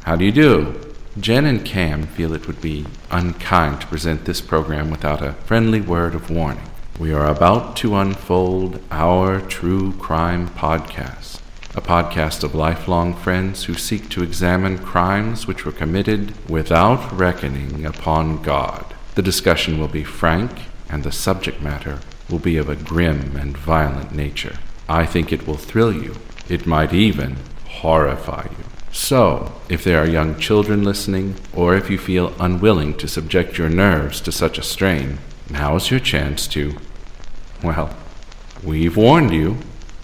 How do you do? Jen and Cam feel it would be unkind to present this program without a friendly word of warning. We are about to unfold our True Crime Podcast, a podcast of lifelong friends who seek to examine crimes which were committed without reckoning upon God. The discussion will be frank, and the subject matter will be of a grim and violent nature. I think it will thrill you. It might even horrify you. So, if there are young children listening, or if you feel unwilling to subject your nerves to such a strain, now's your chance to, well, we've warned you.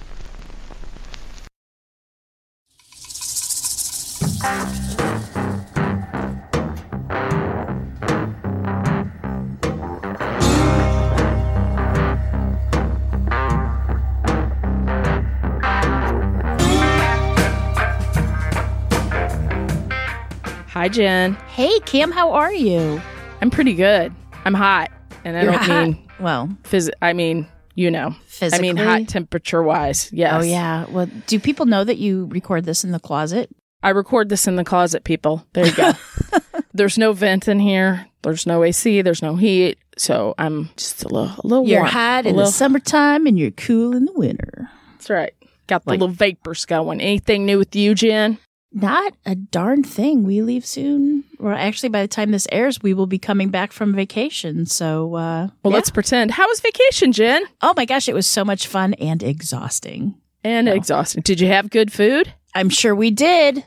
Hi, Jen. Hey, Cam, how are you? I'm pretty good. I'm hot. And I don't mean... Well... you know. Physically? I mean hot temperature-wise, yes. Oh, yeah. Well, do people know that you record this in the closet? I record this in the closet, people. There you go. There's no vent in here. There's no AC. There's no heat. So I'm just a little warm. You're hot in the summertime and you're cool in the winter. That's right. Got the little vapors going. Anything new with you, Jen? Not a darn thing. We leave soon. Well, actually, by the time this airs, we will be coming back from vacation. So, let's pretend. How was vacation, Jen? Oh my gosh, it was so much fun and exhausting. Exhausting. Did you have good food? I'm sure we did.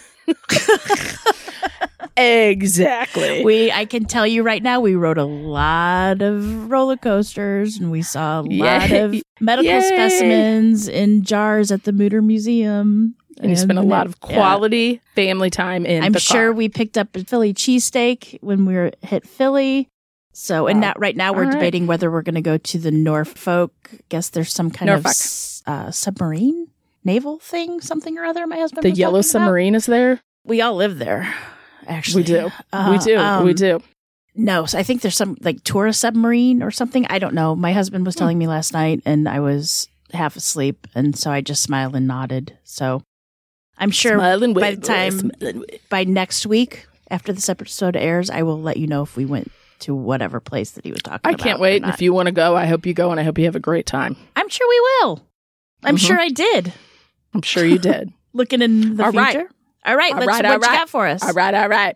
Exactly. I can tell you right now, we rode a lot of roller coasters and we saw a lot of medical specimens in jars at the Mutter Museum. And you spent a lot of quality family time in I'm the sure car. we picked up a Philly cheesesteak when we hit Philly. So, and right now we're debating whether we're going to go to the Norfolk. I guess there's some kind of submarine naval thing, something or other. My husband. The yellow submarine is there. We all live there. Actually, we do. We do. No, so I think there's some like tourist submarine or something. I don't know. My husband was telling me last night, and I was half asleep, and so I just smiled and nodded. So. I'm sure by next week, after this episode airs, I will let you know if we went to whatever place that he was talking about. I can't wait. And if you want to go, I hope you go, and I hope you have a great time. I'm sure we will. I'm sure I did. I'm sure you did. Looking in the future. All right. What you got for us? All right.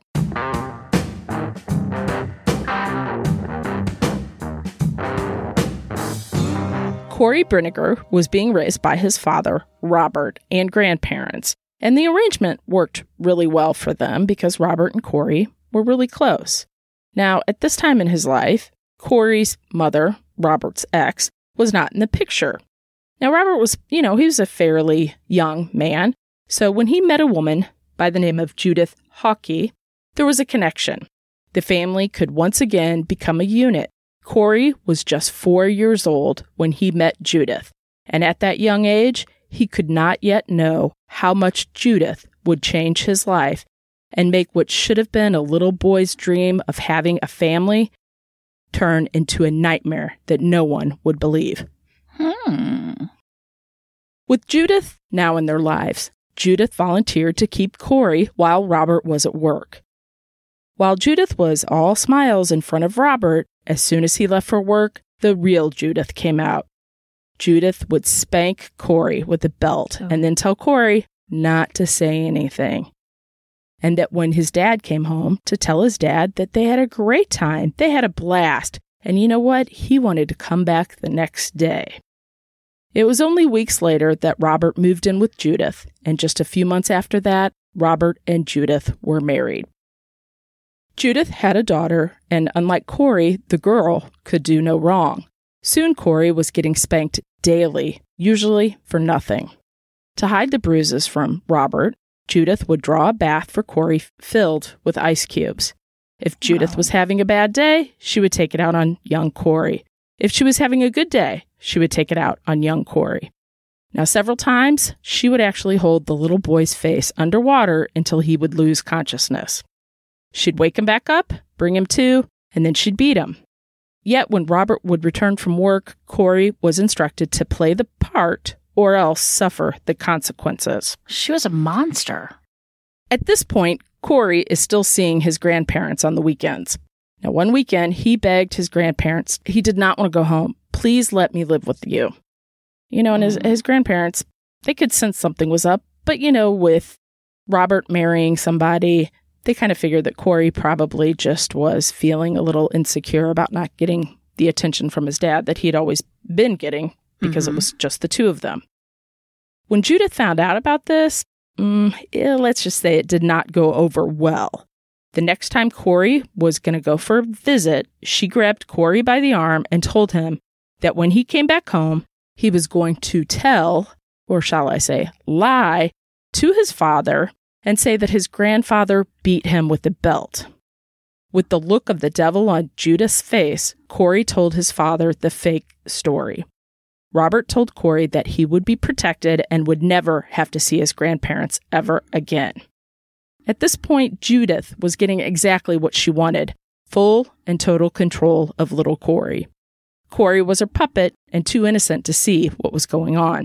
Corey Brinegar was being raised by his father, Robert, and grandparents. And the arrangement worked really well for them because Robert and Corey were really close. Now, at this time in his life, Corey's mother, Robert's ex, was not in the picture. Now, Robert was, he was a fairly young man. So when he met a woman by the name of Judith Hawkey, there was a connection. The family could once again become a unit. Corey was just 4 years old when he met Judith. And at that young age, he could not yet know how much Judith would change his life and make what should have been a little boy's dream of having a family turn into a nightmare that no one would believe. With Judith now in their lives, Judith volunteered to keep Corey while Robert was at work. While Judith was all smiles in front of Robert, as soon as he left for work, the real Judith came out. Judith would spank Corey with a belt and then tell Corey not to say anything. And that when his dad came home to tell his dad that they had a great time, they had a blast. And you know what? He wanted to come back the next day. It was only weeks later that Robert moved in with Judith, and just a few months after that, Robert and Judith were married. Judith had a daughter, and unlike Corey, the girl could do no wrong. Soon Corey was getting spanked daily, usually for nothing. To hide the bruises from Robert, Judith would draw a bath for Corey filled with ice cubes. If Judith was having a bad day, she would take it out on young Corey. If she was having a good day, she would take it out on young Corey. Now, several times, she would actually hold the little boy's face underwater until he would lose consciousness. She'd wake him back up, bring him to, and then she'd beat him. Yet when Robert would return from work, Corey was instructed to play the part or else suffer the consequences. She was a monster. At this point, Corey is still seeing his grandparents on the weekends. Now, one weekend, he begged his grandparents, he did not want to go home. Please let me live with you. And his grandparents, they could sense something was up. But, with Robert marrying somebody, they kind of figured that Corey probably just was feeling a little insecure about not getting the attention from his dad that he'd always been getting because it was just the two of them. When Judith found out about this, let's just say it did not go over well. The next time Corey was going to go for a visit, she grabbed Corey by the arm and told him that when he came back home, he was going to tell, or shall I say, lie, to his father and say that his grandfather beat him with a belt. With the look of the devil on Judith's face, Corey told his father the fake story. Robert told Corey that he would be protected and would never have to see his grandparents ever again. At this point, Judith was getting exactly what she wanted, full and total control of little Corey. Corey was her puppet and too innocent to see what was going on.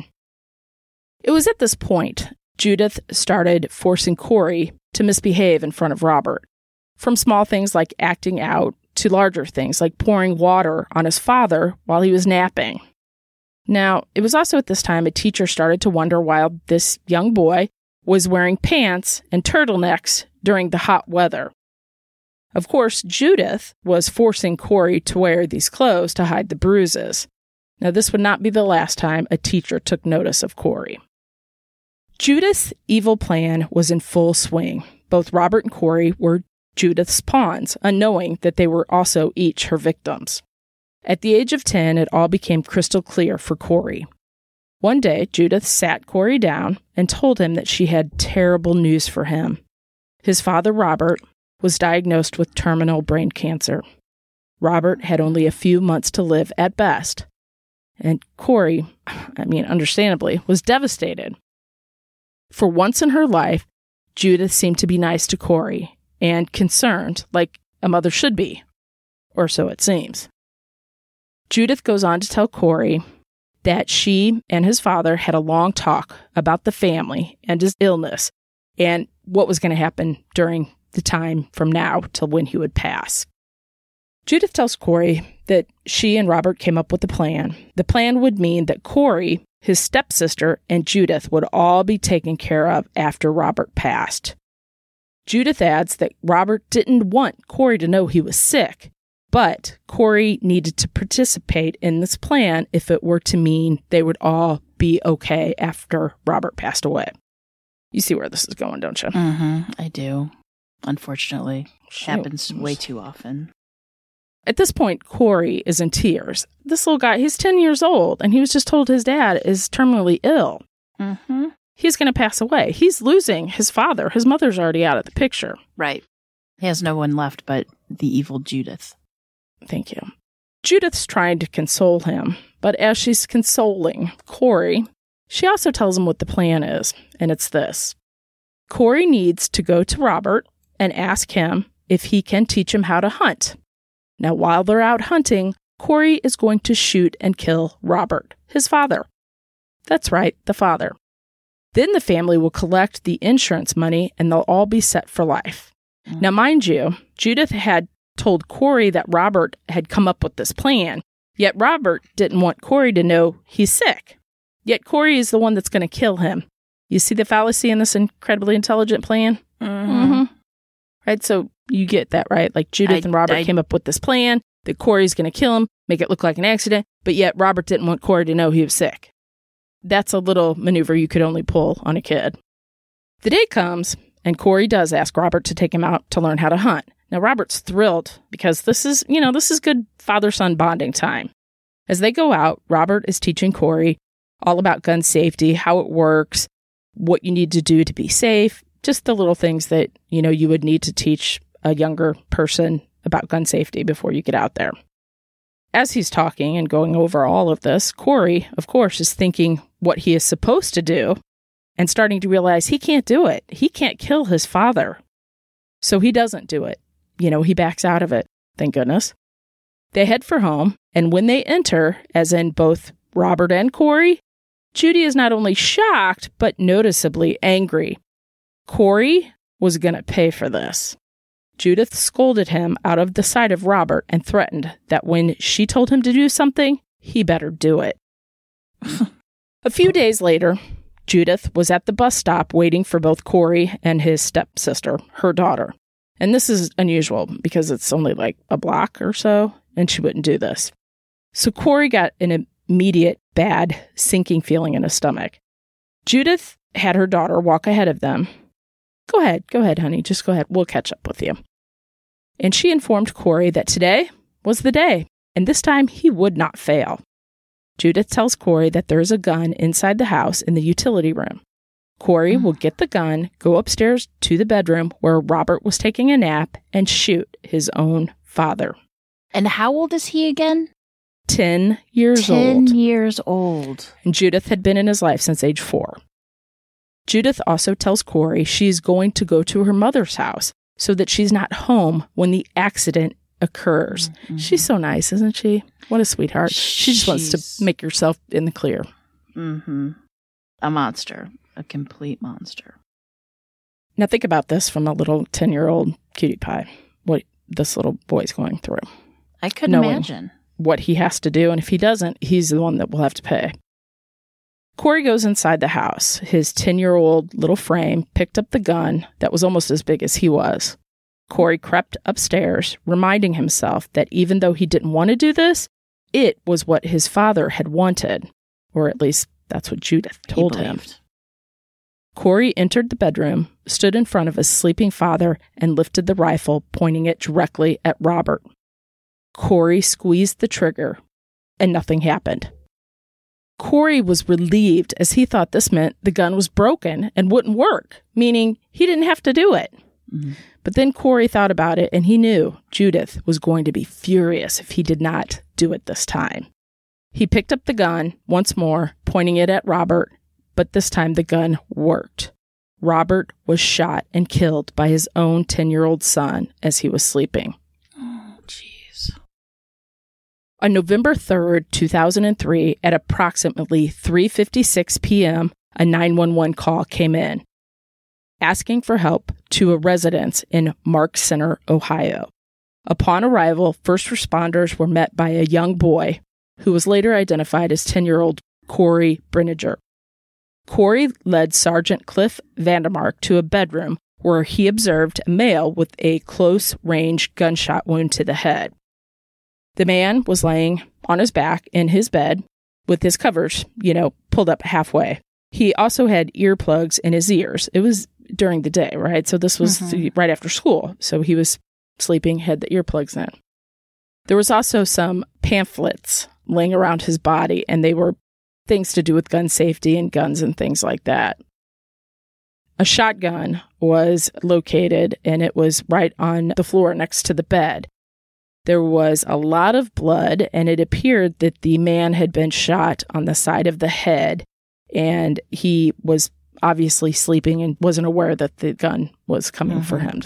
It was at this point Judith started forcing Corey to misbehave in front of Robert, from small things like acting out to larger things like pouring water on his father while he was napping. Now, it was also at this time a teacher started to wonder why this young boy was wearing pants and turtlenecks during the hot weather. Of course, Judith was forcing Corey to wear these clothes to hide the bruises. Now, this would not be the last time a teacher took notice of Corey. Judith's evil plan was in full swing. Both Robert and Corey were Judith's pawns, unknowing that they were also each her victims. At the age of 10, it all became crystal clear for Corey. One day, Judith sat Corey down and told him that she had terrible news for him. His father, Robert, was diagnosed with terminal brain cancer. Robert had only a few months to live at best. And Corey, understandably, was devastated. For once in her life, Judith seemed to be nice to Corey and concerned, like a mother should be, or so it seems. Judith goes on to tell Corey that she and his father had a long talk about the family and his illness and what was going to happen during the time from now till when he would pass. Judith tells Corey that she and Robert came up with a plan. The plan would mean that Corey, his stepsister, and Judith would all be taken care of after Robert passed. Judith adds that Robert didn't want Corey to know he was sick, but Corey needed to participate in this plan if it were to mean they would all be okay after Robert passed away. You see where this is going, don't you? I do. Unfortunately, it happens way too often. At this point, Corey is in tears. This little guy, he's 10 years old, and he was just told his dad is terminally ill. He's going to pass away. He's losing his father. His mother's already out of the picture. Right. He has no one left but the evil Judith. Thank you. Judith's trying to console him, but as she's consoling Corey, she also tells him what the plan is, and it's this. Corey needs to go to Robert and ask him if he can teach him how to hunt. Now, while they're out hunting, Corey is going to shoot and kill Robert, his father. That's right, the father. Then the family will collect the insurance money and they'll all be set for life. Now, mind you, Judith had told Corey that Robert had come up with this plan, yet Robert didn't want Corey to know he's sick. Yet Corey is the one that's going to kill him. You see the fallacy in this incredibly intelligent plan? Right, so you get that, right? Like Judith and Robert came up with this plan that Corey's going to kill him, make it look like an accident, but yet Robert didn't want Corey to know he was sick. That's a little maneuver you could only pull on a kid. The day comes, and Corey does ask Robert to take him out to learn how to hunt. Now, Robert's thrilled because this is good father-son bonding time. As they go out, Robert is teaching Corey all about gun safety, how it works, what you need to do to be safe, just the little things that, you would need to teach a younger person about gun safety before you get out there. As he's talking and going over all of this, Corey, of course, is thinking what he is supposed to do and starting to realize he can't do it. He can't kill his father. So he doesn't do it. He backs out of it. Thank goodness. They head for home, and when they enter, as in both Robert and Corey, Judy is not only shocked, but noticeably angry. Corey was going to pay for this. Judith scolded him out of the sight of Robert and threatened that when she told him to do something, he better do it. A few days later, Judith was at the bus stop waiting for both Corey and his stepsister, her daughter. And this is unusual because it's only like a block or so, and she wouldn't do this. So Corey got an immediate bad sinking feeling in his stomach. Judith had her daughter walk ahead of them. Go ahead, honey, just go ahead. We'll catch up with you. And she informed Corey that today was the day, and this time he would not fail. Judith tells Corey that there is a gun inside the house in the utility room. Corey will get the gun, go upstairs to the bedroom where Robert was taking a nap, and shoot his own father. And how old is he again? 10 years old. 10 years old. And Judith had been in his life since age 4. Judith also tells Corey she's going to go to her mother's house so that she's not home when the accident occurs. Mm-hmm. She's so nice, isn't she? What a sweetheart. She just wants to make herself in the clear. Mm-hmm. A monster. A complete monster. Now think about this from a little 10-year-old cutie pie, what this little boy's going through. I couldn't imagine. What he has to do, and if he doesn't, he's the one that will have to pay. Corey goes inside the house. His 10-year-old little frame picked up the gun that was almost as big as he was. Corey crept upstairs, reminding himself that even though he didn't want to do this, it was what his father had wanted, or at least that's what Judith told him. Corey entered the bedroom, stood in front of his sleeping father, and lifted the rifle, pointing it directly at Robert. Corey squeezed the trigger, and nothing happened. Corey was relieved as he thought this meant the gun was broken and wouldn't work, meaning he didn't have to do it. Mm-hmm. But then Corey thought about it, and he knew Judith was going to be furious if he did not do it this time. He picked up the gun once more, pointing it at Robert, but this time the gun worked. Robert was shot and killed by his own 10-year-old son as he was sleeping. Oh, jeez. On November 3rd, 2003, at approximately 3:56 p.m., a 911 call came in, asking for help to a residence in Mark Center, Ohio. Upon arrival, first responders were met by a young boy who was later identified as 10-year-old Corey Brininger. Corey led Sergeant Cliff Vandermark to a bedroom where he observed a male with a close-range gunshot wound to the head. The man was laying on his back in his bed with his covers, pulled up halfway. He also had earplugs in his ears. It was during the day, right? So this was right after school. So he was sleeping, had the earplugs in. There was also some pamphlets laying around his body, and they were things to do with gun safety and guns and things like that. A shotgun was located, and it was right on the floor next to the bed. There was a lot of blood, and it appeared that the man had been shot on the side of the head, and he was obviously sleeping and wasn't aware that the gun was coming for him.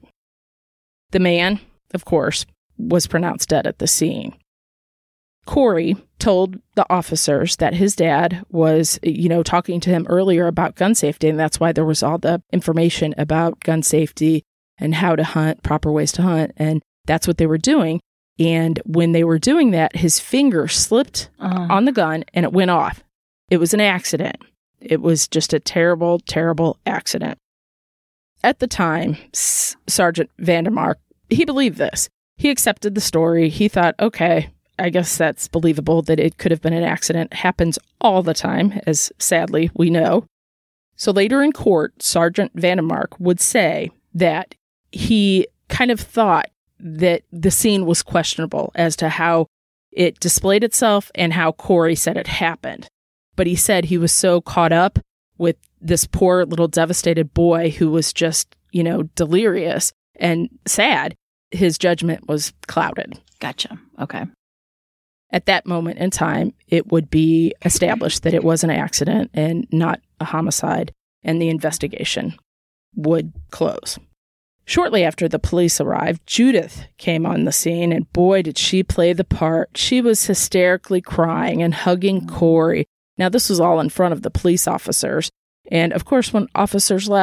The man, of course, was pronounced dead at the scene. Corey told the officers that his dad was, talking to him earlier about gun safety, and that's why there was all the information about gun safety and how to hunt, proper ways to hunt, and that's what they were doing. And when they were doing that, his finger slipped on the gun and it went off. It was an accident. It was just a terrible, terrible accident. At the time, Sergeant Vandermark, he believed this. He accepted the story. He thought, okay, I guess that's believable that it could have been an accident. It happens all the time, as sadly we know. So later in court, Sergeant Vandermark would say that he kind of thought that the scene was questionable as to how it displayed itself and how Corey said it happened. But he said he was so caught up with this poor little devastated boy who was just, delirious and sad, his judgment was clouded. Gotcha. Okay. At that moment in time, it would be established that it was an accident and not a homicide, and the investigation would close. Shortly after the police arrived, Judith came on the scene, and boy, did she play the part. She was hysterically crying and hugging Corey. Now, this was all in front of the police officers. And of course, when officers left,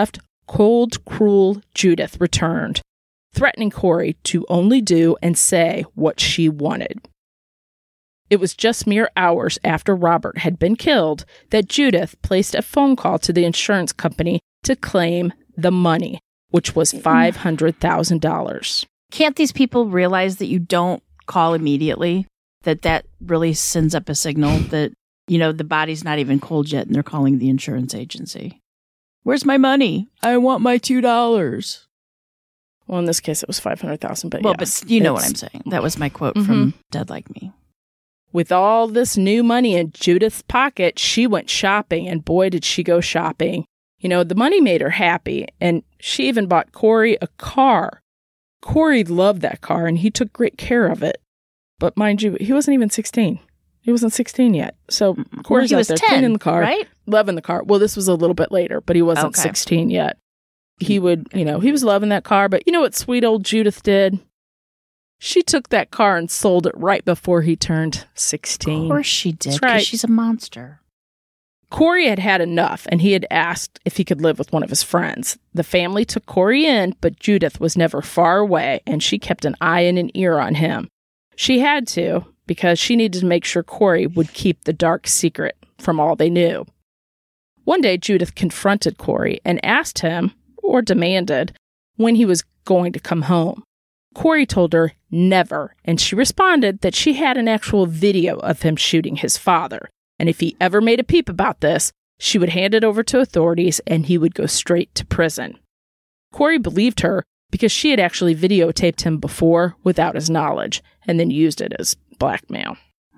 cold, cruel Judith returned, threatening Corey to only do and say what she wanted. It was just mere hours after Robert had been killed that Judith placed a phone call to the insurance company to claim the money, which was $500,000. Can't these people realize that you don't call immediately? That really sends up a signal that, the body's not even cold yet and they're calling the insurance agency. Where's my money? I want my $2. Well, in this case, it was $500,000, but but you know what I'm saying. That was my quote from Dead Like Me. With all this new money in Judith's pocket, she went shopping, and boy, did she go shopping. The money made her happy, and she even bought Corey a car. Corey loved that car, and he took great care of it. But mind you, he wasn't even 16. He wasn't 16 yet. So Corey's out there 10, cleaning the car, right? loving the car. Well, this was a little bit later, but he wasn't 16 yet. He would, he was loving that car. But you know what sweet old Judith did? She took that car and sold it right before he turned 16. Of course she did, That's right. She's a monster. Corey had had enough, and he had asked if he could live with one of his friends. The family took Corey in, but Judith was never far away, and she kept an eye and an ear on him. She had to, because she needed to make sure Corey would keep the dark secret from all they knew. One day, Judith confronted Corey and asked him, or demanded, when he was going to come home. Corey told her never, and she responded that she had an actual video of him shooting his father, and if he ever made a peep about this, she would hand it over to authorities and he would go straight to prison. Corey believed her because she had actually videotaped him before without his knowledge and then used it as blackmail.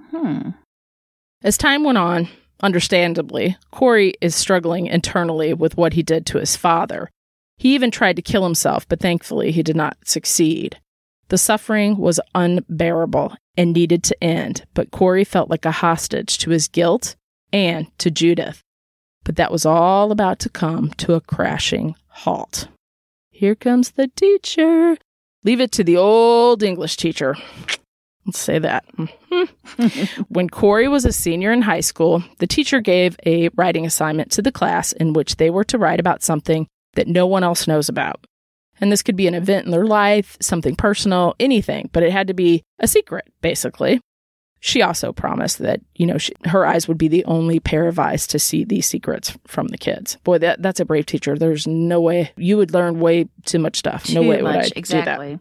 As time went on, understandably, Corey is struggling internally with what he did to his father. He even tried to kill himself, but thankfully he did not succeed. The suffering was unbearable and needed to end, but Corey felt like a hostage to his guilt and to Judith. But that was all about to come to a crashing halt. Here comes the teacher. Leave it to the old English teacher. Let's say that. When Corey was a senior in high school, the teacher gave a writing assignment to the class in which they were to write about something that no one else knows about. And this could be an event in their life, something personal, anything, but it had to be a secret, basically. She also promised that, her eyes would be the only pair of eyes to see these secrets from the kids. Boy, that's a brave teacher. There's no way. You would learn way too much stuff. No way would I do that.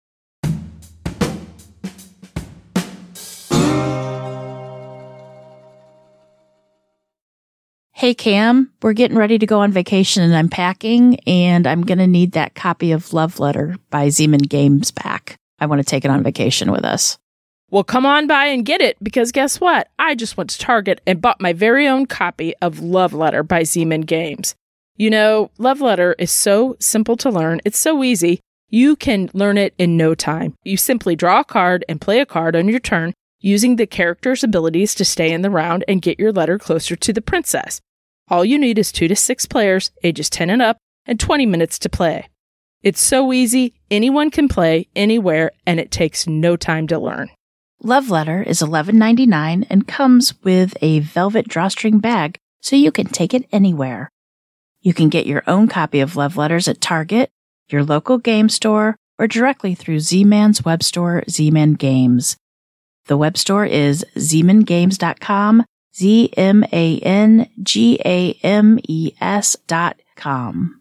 Hey, Cam, we're getting ready to go on vacation and I'm packing, and I'm going to need that copy of Love Letter by Zeman Games back. I want to take it on vacation with us. Well, come on by and get it, because guess what? I just went to Target and bought my very own copy of Love Letter by Zeman Games. Love Letter is so simple to learn. It's so easy. You can learn it in no time. You simply draw a card and play a card on your turn, using the character's abilities to stay in the round and get your letter closer to the princess. All you need is 2 to 6 players, ages 10 and up, and 20 minutes to play. It's so easy, anyone can play, anywhere, and it takes no time to learn. Love Letter is $11.99 and comes with a velvet drawstring bag, so you can take it anywhere. You can get your own copy of Love Letters at Target, your local game store, or directly through Z-Man's web store, Z-Man Games. The web store is zemangames.com, ZMANGAMES.com.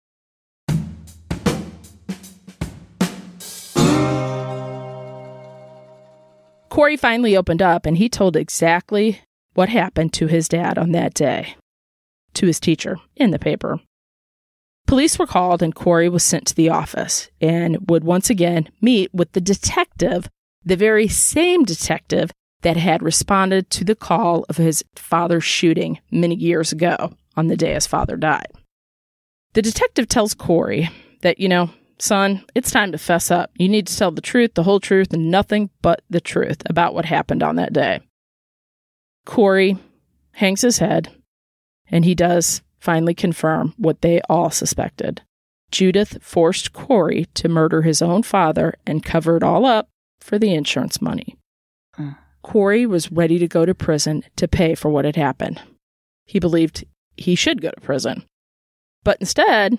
Corey finally opened up, and he told exactly what happened to his dad on that day, to his teacher, in the paper. Police were called, and Corey was sent to the office and would once again meet with the detective, the very same detective that had responded to the call of his father's shooting many years ago on the day his father died. The detective tells Corey that, son, it's time to fess up. You need to tell the truth, the whole truth, and nothing but the truth about what happened on that day. Corey hangs his head, and he does finally confirm what they all suspected. Judith forced Corey to murder his own father and cover it all up for the insurance money. Corey was ready to go to prison to pay for what had happened. He believed he should go to prison. But instead,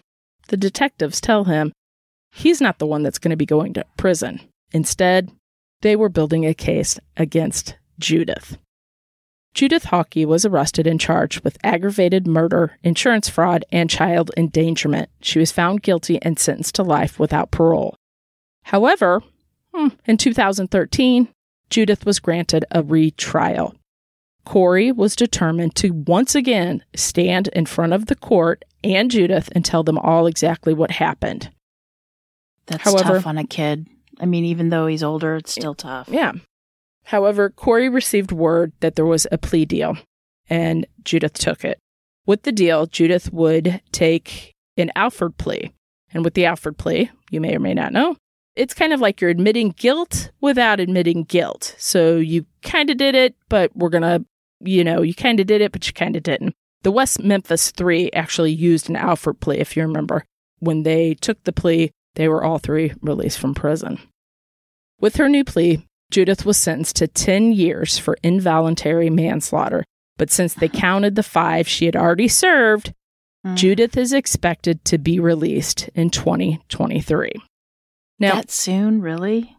the detectives tell him he's not the one that's going to be going to prison. Instead, they were building a case against Judith. Judith Hawkey was arrested and charged with aggravated murder, insurance fraud, and child endangerment. She was found guilty and sentenced to life without parole. However, in 2013, Judith was granted a retrial. Corey was determined to once again stand in front of the court and Judith and tell them all exactly what happened. That's tough on a kid. I mean, even though he's older, it's still tough. Yeah. However, Corey received word that there was a plea deal, and Judith took it. With the deal, Judith would take an Alford plea. And with the Alford plea, you may or may not know, it's kind of like you're admitting guilt without admitting guilt. So you kind of did it, but we're going to, you kind of did it, but you kind of didn't. The West Memphis Three actually used an Alford plea, if you remember. When they took the plea, they were all three released from prison. With her new plea, Judith was sentenced to 10 years for involuntary manslaughter. But since they counted the 5 she had already served, Judith is expected to be released in 2023. Now, that soon, really?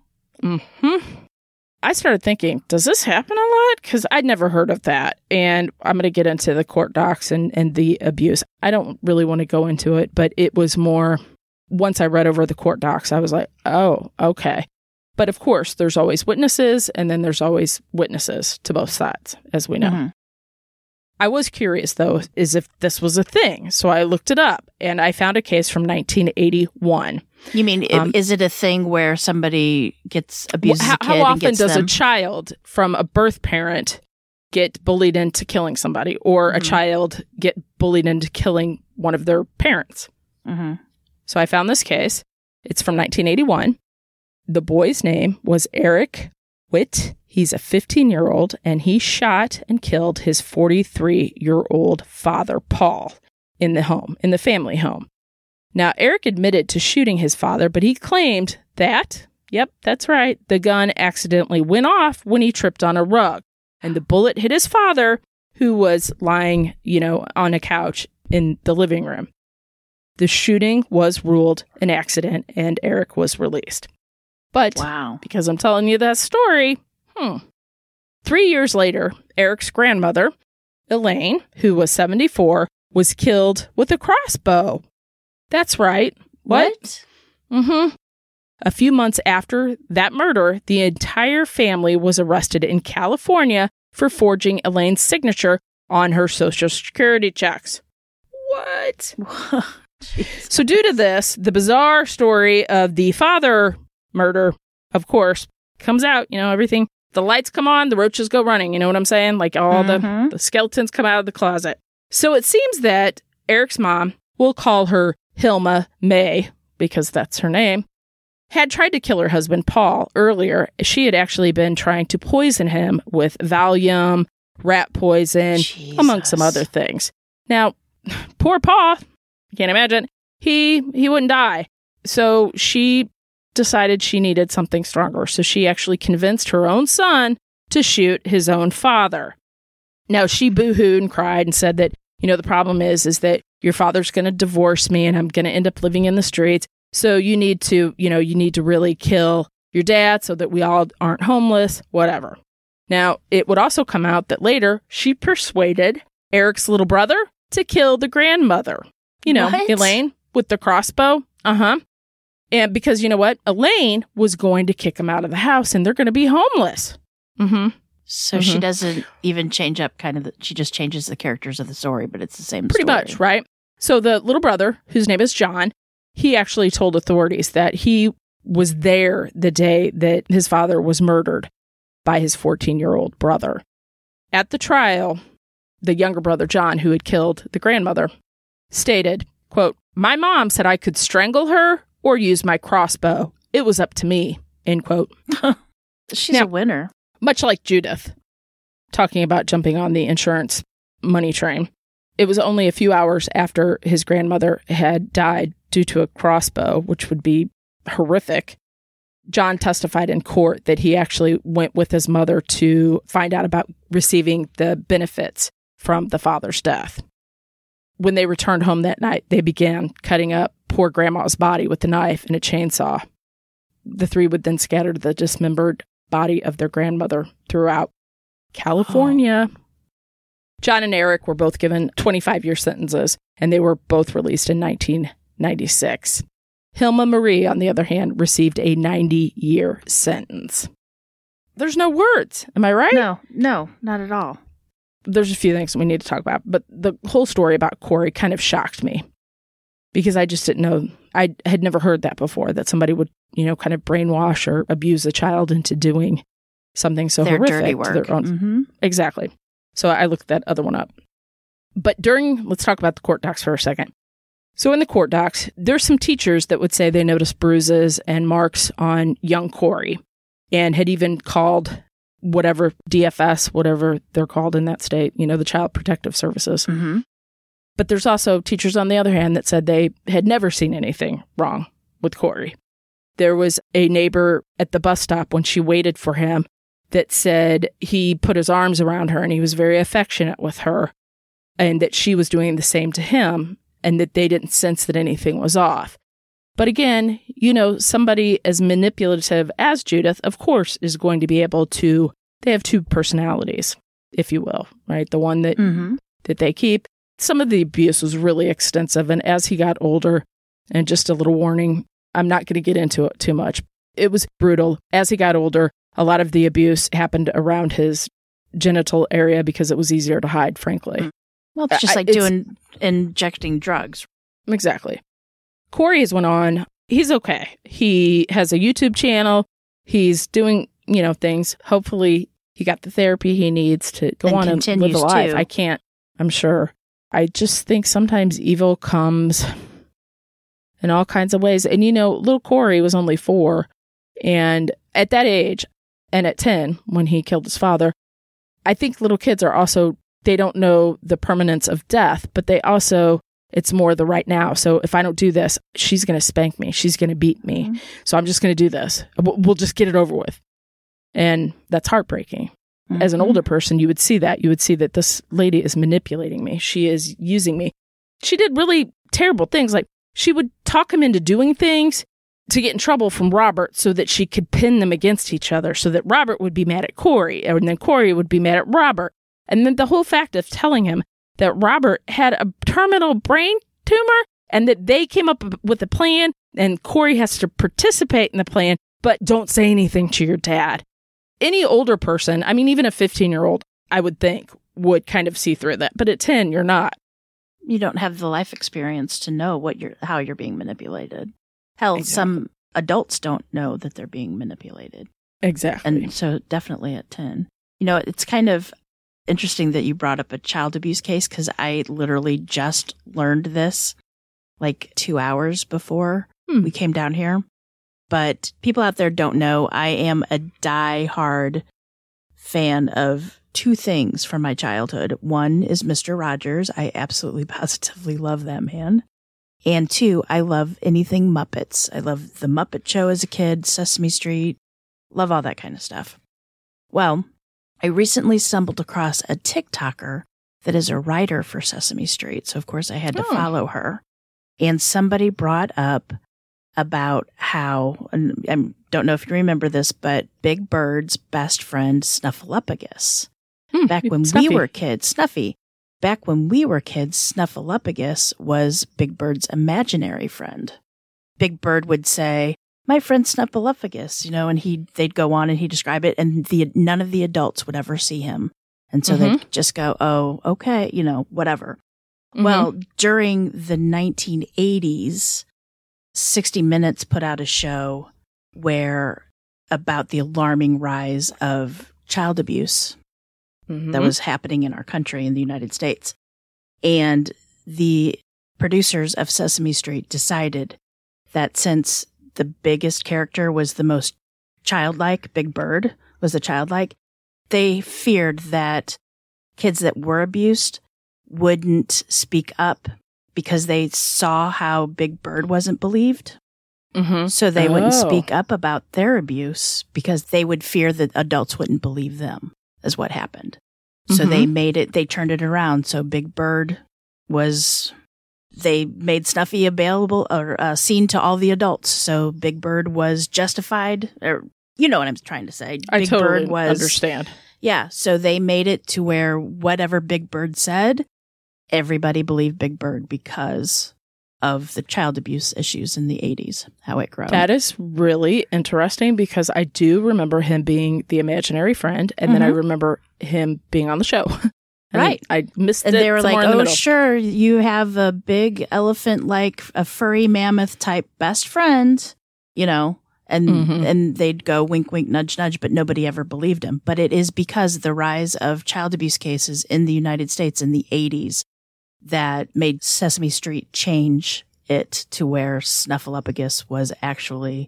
I started thinking, does this happen a lot? Because I'd never heard of that. And I'm going to get into the court docs and the abuse. I don't really want to go into it, but it was more, once I read over the court docs, I was like, oh, okay. But of course, there's always witnesses, and then there's always witnesses to both sides, as we know. Mm-hmm. I was curious, though, as if this was a thing. So I looked it up, and I found a case from 1981. You mean, is it a thing where somebody abuses a kid how often and gets does them? A child from a birth parent get bullied into killing somebody, or a child get bullied into killing one of their parents? Mm-hmm. So I found this case. It's from 1981. The boy's name was Eric Witt. He's a 15-year-old, and he shot and killed his 43-year-old father, Paul, in the family home. Now, Eric admitted to shooting his father, but he claimed that, yep, that's right, the gun accidentally went off when he tripped on a rug, and the bullet hit his father, who was lying, on a couch in the living room. The shooting was ruled an accident, and Eric was released. But because I'm telling you that story, 3 years later, Eric's grandmother, Elaine, who was 74, was killed with a crossbow. That's right. What? Mm-hmm. A few months after that murder, the entire family was arrested in California for forging Elaine's signature on her Social Security checks. What? So due to this, the bizarre story of the father murder, of course, comes out, everything. The lights come on, the roaches go running. You know what I'm saying? Like all the skeletons come out of the closet. So it seems that Eric's mom, we'll call her Hilma May, because that's her name, had tried to kill her husband, Paul, earlier. She had actually been trying to poison him with Valium, rat poison, among some other things. Now, poor Paul, you can't imagine, he wouldn't die. So she decided she needed something stronger. So she actually convinced her own son to shoot his own father. Now, she boo-hooed and cried and said that, the problem is that your father's going to divorce me and I'm going to end up living in the streets. So you need to really kill your dad so that we all aren't homeless, whatever. Now, it would also come out that later she persuaded Eric's little brother to kill the grandmother. What? Elaine with the crossbow. Uh-huh. And because you know what? Elaine was going to kick him out of the house and they're going to be homeless. Mm-hmm. So she doesn't even change up she just changes the characters of the story, but it's the same Pretty story. much, right? So the little brother, whose name is John, he actually told authorities that he was there the day that his father was murdered by his 14-year-old brother. At the trial, the younger brother, John, who had killed the grandmother, stated, quote, "My mom said I could strangle her or use my crossbow. It was up to me," end quote. She's a winner. Much like Judith, talking about jumping on the insurance money train. It was only a few hours after his grandmother had died due to a crossbow, which would be horrific. John testified in court that he actually went with his mother to find out about receiving the benefits from the father's death. When they returned home that night, they began cutting up poor Grandma's body with a knife and a chainsaw. The three would then scatter the dismembered body of their grandmother throughout California. Oh. John and Eric were both given 25-year sentences, and they were both released in 1996. Hilma Marie, on the other hand, received a 90-year sentence. There's no words. Am I right? No, not at all. There's a few things we need to talk about, but the whole story about Corey kind of shocked me because I just didn't know. I had never heard that before, that somebody would, kind of brainwash or abuse a child into doing something so horrific. Dirty work. To their own. Mm-hmm. Exactly. So I looked that other one up. But let's talk about the court docs for a second. So in the court docs, there's some teachers that would say they noticed bruises and marks on young Corey and had even called whatever DFS, whatever they're called in that state, the Child Protective Services. Mm-hmm. But there's also teachers, on the other hand, that said they had never seen anything wrong with Corey. There was a neighbor at the bus stop when she waited for him that said he put his arms around her and he was very affectionate with her, and that she was doing the same to him, and that they didn't sense that anything was off. But again, somebody as manipulative as Judith, of course, is going to be able to, they have two personalities, if you will, right? The one that that they keep. Some of the abuse was really extensive, and as he got older, and just a little warning, I'm not going to get into it too much. It was brutal. As he got older, a lot of the abuse happened around his genital area because it was easier to hide, frankly. Well, it's just injecting drugs. Exactly. Corey has went on. He's okay. He has a YouTube channel. He's doing, things. Hopefully he got the therapy he needs to go on and live a life. I'm sure. I just think sometimes evil comes in all kinds of ways. And, little Corey was only 4. And at that age, and at 10, when he killed his father, I think little kids are also, they don't know the permanence of death, but they also, it's more the right now. So if I don't do this, she's going to spank me. She's going to beat me. Mm-hmm. So I'm just going to do this. We'll just get it over with. And that's heartbreaking. Mm-hmm. As an older person, you would see that. You would see that this lady is manipulating me. She is using me. She did really terrible things. Like, she would talk him into doing things to get in trouble from Robert so that she could pin them against each other, so that Robert would be mad at Corey, and then Corey would be mad at Robert. And then the whole fact of telling him that Robert had a terminal brain tumor and that they came up with a plan and Corey has to participate in the plan, but don't say anything to your dad. Any older person, even a 15-year-old, I would think, would kind of see through that. But at 10, you're not. You don't have the life experience to know how you're being manipulated. Hell, exactly. Some adults don't know that they're being manipulated. Exactly. And so definitely at 10. It's kind of interesting that you brought up a child abuse case, because I literally just learned this like 2 hours before we came down here. But people out there don't know, I am a die-hard fan of 2 things from my childhood. One is Mr. Rogers. I absolutely positively love that man. And 2, I love anything Muppets. I love The Muppet Show as a kid, Sesame Street, love all that kind of stuff. Well, I recently stumbled across a TikToker that is a writer for Sesame Street. So, of course, I had to follow her. And somebody brought up about how, and I don't know if you remember this, but Big Bird's best friend, Snuffleupagus. Back when we were kids, Snuffy. Back when we were kids, Snuffleupagus was Big Bird's imaginary friend. Big Bird would say, "My friend Snuffleupagus," and they'd go on and he'd describe it, and none of the adults would ever see him. And so they'd just go, "Oh, okay, whatever." Mm-hmm. Well, during the 1980s, 60 Minutes put out a show about the alarming rise of child abuse that was happening in our country, in the United States. And the producers of Sesame Street decided that since the biggest character was the most childlike, Big Bird was the childlike, they feared that kids that were abused wouldn't speak up because they saw how Big Bird wasn't believed. Mm-hmm. So they wouldn't speak up about their abuse because they would fear that adults wouldn't believe them, is what happened. So they turned it around. So Big Bird they made Snuffy available or seen to all the adults. So Big Bird was justified, or you know what I'm trying to say. I totally understand. Yeah, so they made it to where whatever Big Bird said, everybody believed Big Bird because of the child abuse issues in the 80s, how it grew. That is really interesting because I do remember him being the imaginary friend, and then I remember him being on the show. Right. I missed and it. And they were like, oh, sure, you have a big elephant, like a furry mammoth type best friend, you know, and they'd go wink, wink, nudge, nudge, but nobody ever believed him. But it is because of the rise of child abuse cases in the United States in the 80s that made Sesame Street change it to where Snuffleupagus was actually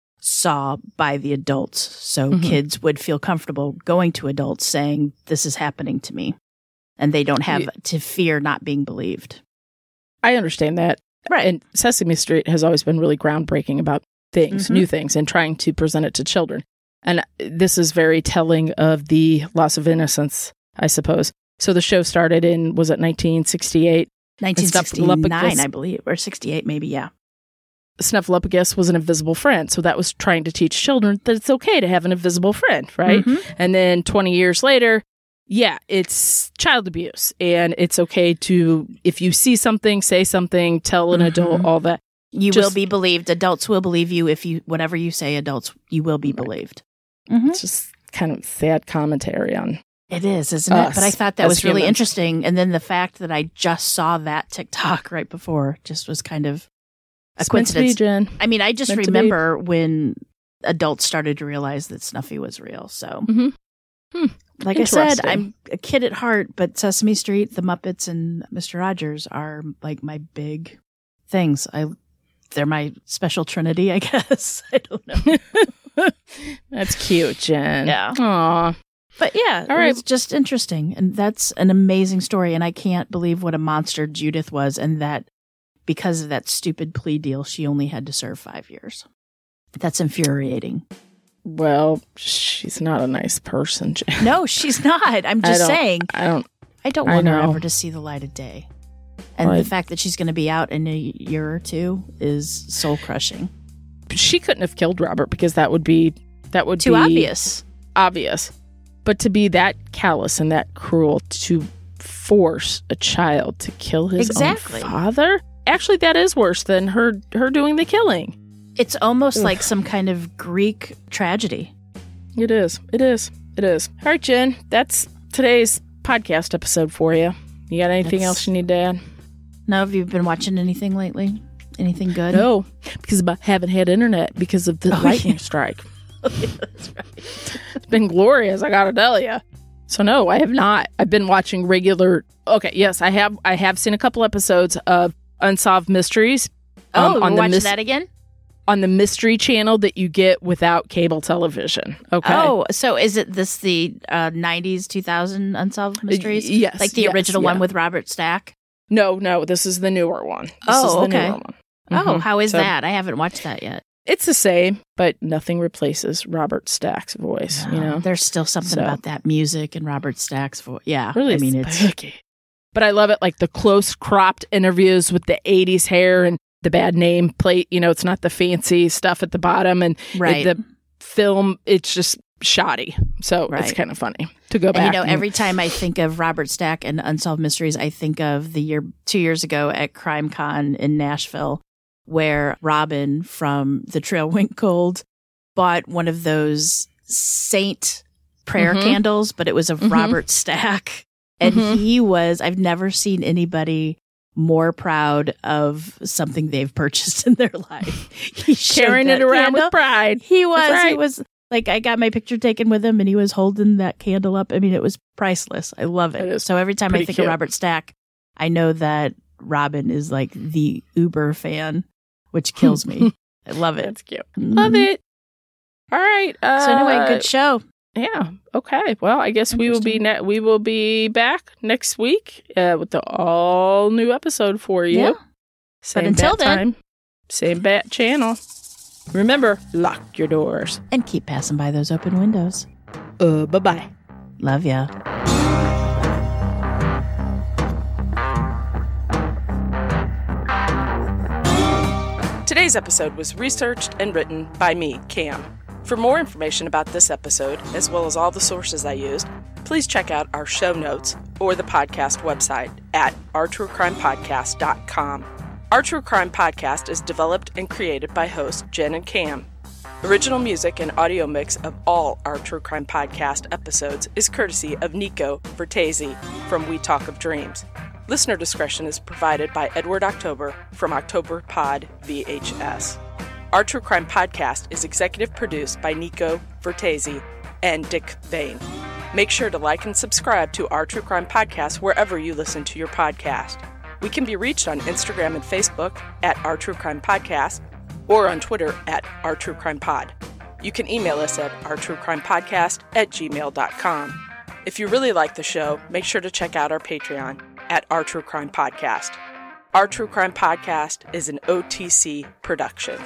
saw by the adults. So kids would feel comfortable going to adults saying, this is happening to me. And they don't have to fear not being believed. I understand that. Right. And Sesame Street has always been really groundbreaking about things, new things, and trying to present it to children. And this is very telling of the loss of innocence, I suppose. So the show started in, was it 1968? 1969, I believe, or 68 maybe, yeah. Snuffleupagus was an invisible friend, so that was trying to teach children that it's okay to have an invisible friend, right? And then 20 years later, yeah, it's child abuse, and it's okay to, if you see something, say something, tell an adult, all that. You will be believed. Adults will believe you if you, whatever you say, adults, you will be believed. It's just kind of sad commentary on it is, isn't it? But I thought that was really interesting. And then the fact that I just saw that TikTok right before just was kind of a coincidence. Jen. I mean, I just remember when adults started to realize that Snuffy was real. So, like I said, I'm a kid at heart, but Sesame Street, The Muppets, and Mr. Rogers are like my big things. They're my special trinity, I guess. I don't know. That's cute, Jen. Yeah. Aw. But yeah, it's just interesting. And that's an amazing story. And I can't believe what a monster Judith was. And that because of that stupid plea deal, she only had to serve 5 years. That's infuriating. Well, she's not a nice person, Jen. No, she's not. I'm just saying. I don't want her ever to see the light of day. And the fact that she's going to be out in a year or two is soul crushing. She couldn't have killed Robert because that would be too obvious. Obvious. But to be that callous and that cruel to force a child to kill his own father? Actually, that is worse than her doing the killing. It's almost like some kind of Greek tragedy. It is. All right, Jen, that's today's podcast episode for you. You got anything else you need to add? No, have you been watching anything lately? Anything good? No, because I haven't had internet because of the lightning strike. Oh, yeah, that's right. It's been glorious, I gotta tell you. So no, I have not. I've been watching regular. Okay, yes, I have. I have seen a couple episodes of Unsolved Mysteries. On watching that again on the Mystery Channel that you get without cable television. Okay. Oh, so is it the 90s 2000 Unsolved Mysteries? Yes, like the original one with Robert Stack. No, this is the newer one. Okay. Newer one. Oh, how is that? I haven't watched that yet. It's the same, but nothing replaces Robert Stack's voice. No, you know, there's still something about that music and Robert Stack's voice. Yeah, really, I mean, it's but I love it. Like the close cropped interviews with the '80s hair and the bad name plate. You know, it's not the fancy stuff at the bottom, and the film. It's just shoddy, so it's kind of funny to go back. And, you know, every time I think of Robert Stack and Unsolved Mysteries, I think of 2 years ago at CrimeCon in Nashville, where Robin from the Trail Went Cold bought one of those saint prayer candles, but it was of Robert Stack. And he was, I've never seen anybody more proud of something they've purchased in their life. He's carrying it around with pride. He was. Right. He was like, I got my picture taken with him and he was holding that candle up. I mean, it was priceless. I love it. So every time I think of Robert Stack, I know that Robin is like the Uber fan, which kills me. I love it. That's cute. Love it. All right. So anyway, good show. Yeah. Okay. Well, I guess we will be back next week with the all new episode for you. Yeah. But until then, same bat channel. Remember, lock your doors and keep passing by those open windows. Bye-bye. Love ya. Today's episode was researched and written by me, Cam. For more information about this episode, as well as all the sources I used, please check out our show notes or the podcast website at ourtruecrimepodcast.com. Our True Crime Podcast is developed and created by hosts Jen and Cam. Original music and audio mix of all our True Crime Podcast episodes is courtesy of Nico Vertesi from We Talk of Dreams. Listener discretion is provided by Edward October from October Pod VHS. Our True Crime Podcast is executive produced by Nico Vertesi and Dick Vane. Make sure to like and subscribe to Our True Crime Podcast wherever you listen to your podcast. We can be reached on Instagram and Facebook at Our True Crime Podcast or on Twitter at Our True Crime Pod. You can email us at ourtruecrimepodcast@gmail.com. If you really like the show, make sure to check out our Patreon at Our True Crime Podcast. Our True Crime Podcast is an OTC production.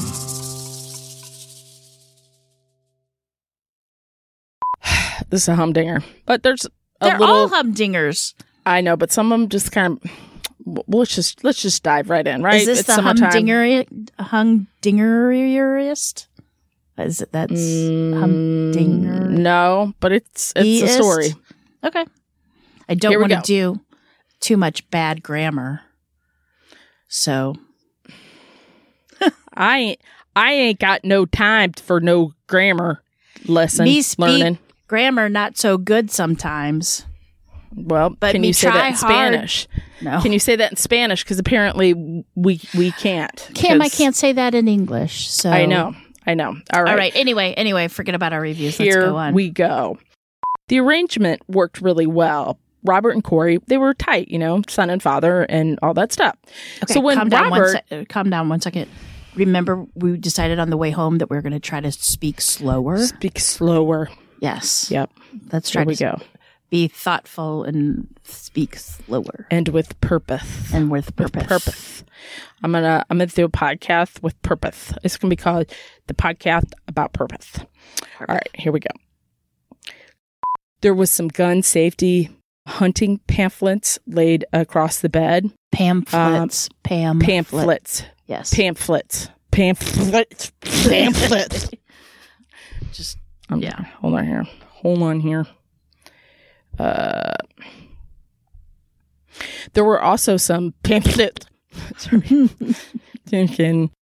This is a humdinger, but they're all humdingers. I know, but some of them just kind of. Well, let's just dive right in, right? Is this the humdingerist? Is it that's humdinger? No, but it's a story. Okay. I don't want to do too much bad grammar. So I ain't got no time for no grammar lesson learning. Grammar not so good sometimes. Well, but can you say that in Spanish? No. Can you say that in Spanish? Because apparently we can't. Cam, I can't say that in English. So I know. All right. Anyway, forget about our reviews. Here Let's go on. We go. The arrangement worked really well. Robert and Corey, they were tight, son and father and all that stuff. Okay, so when calm down one second. Remember, we decided on the way home that we were going to try to speak slower. Speak slower. Yes. Yep. Let's try to go. Be thoughtful and speak slower. And with purpose. I'm gonna do a podcast with purpose. It's gonna be called the podcast about purpose. All right, here we go. There was some gun safety hunting pamphlets laid across the bed. Pamphlets. Yes. Pamphlets. Just Hold on here. There were also some pamphlets.